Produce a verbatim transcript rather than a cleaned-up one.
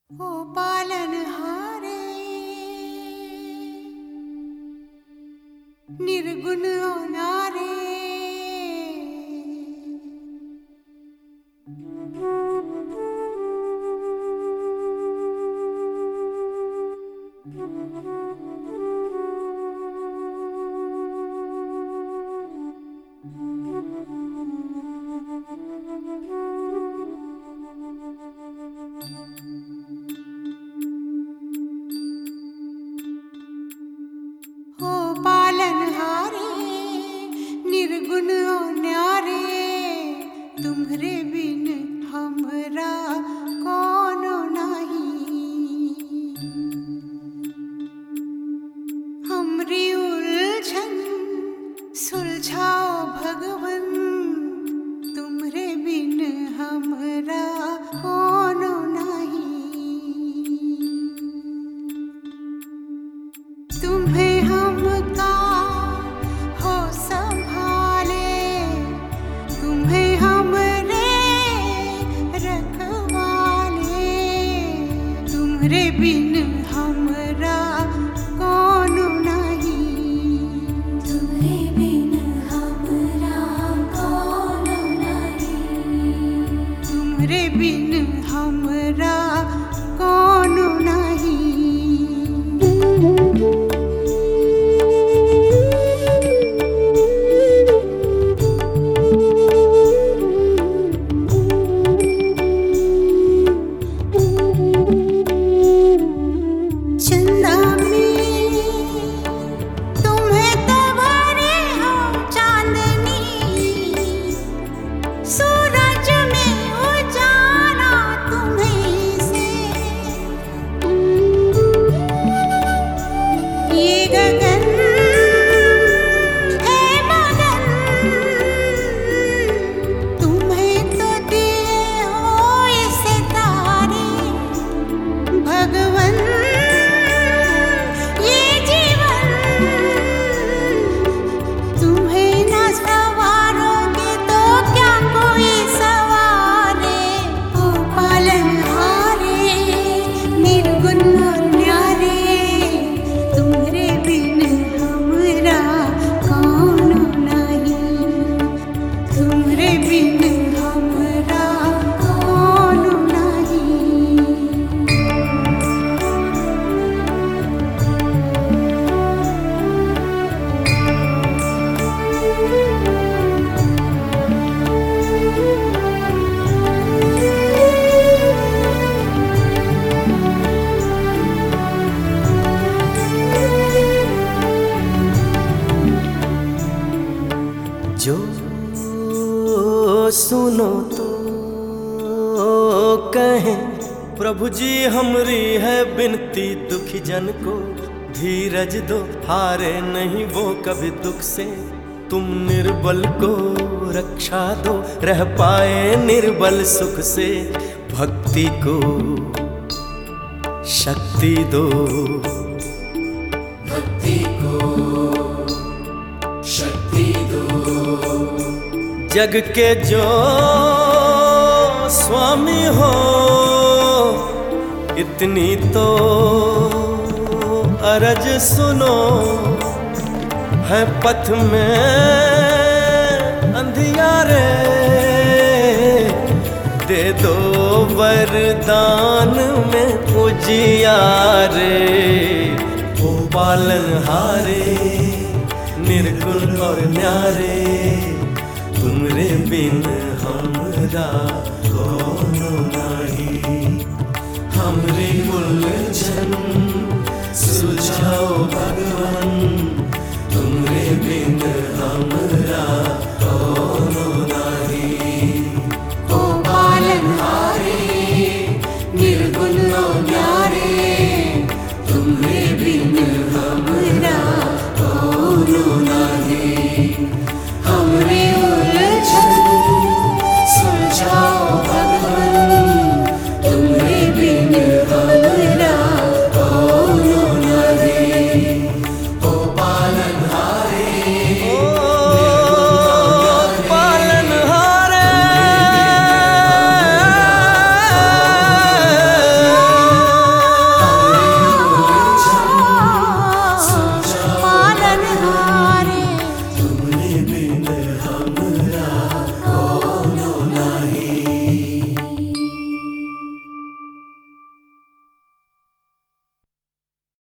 ओ पालनहारे निर्गुण नारे, ओ पालनहारे निर्गुण न्यारे, तुम्हरे बिन हमरा कोनो नहीं। हमरी उलझन सुलझाओ भगवन, तुम्हरे बिन हमरा कोनो नहीं। तुम्हें हमका हो संभाले, तुम्हें हमरे रखवाले, तुम्हरे बिन हमरा कोनो नहीं। तुम्हरे बिन हमरा कोनो नहीं। तुम्हरे बिन हमरा कोनो नहीं। चंदा में तुम्हें तो भरे हो चांदनी, सूरज में उजाला तुम्हें से। ये गगन है मगन, तुम्हें तो दिए हो ये सितारे भगवन। तुम्हें न सवारोगे तो क्या कोई सवारे। ओ पालनहारे निर्गुण न्यारे, तुम्हरे बिन हमरा कोनो नहीं। तुम्हरे बिन हमरा कोनो नहीं। जो सुनो तो कहें प्रभु जी, हमरी है बिनती दुखी जन को धीरज दो। हारे नहीं वो कभी दुख से, तुम निर्बल को रक्षा दो। रह पाए निर्बल सुख से, भक्ति को शक्ति दो। भक्ति को शक्ति दो। जग के जो स्वामी हो, इतनी तो अरज सुनो। है पथ में अंधियारे, दे दो वरदान में उजियारे। ओ पालनहारे निर्गुण और न्यारे, तुम्हरे बिन हमरा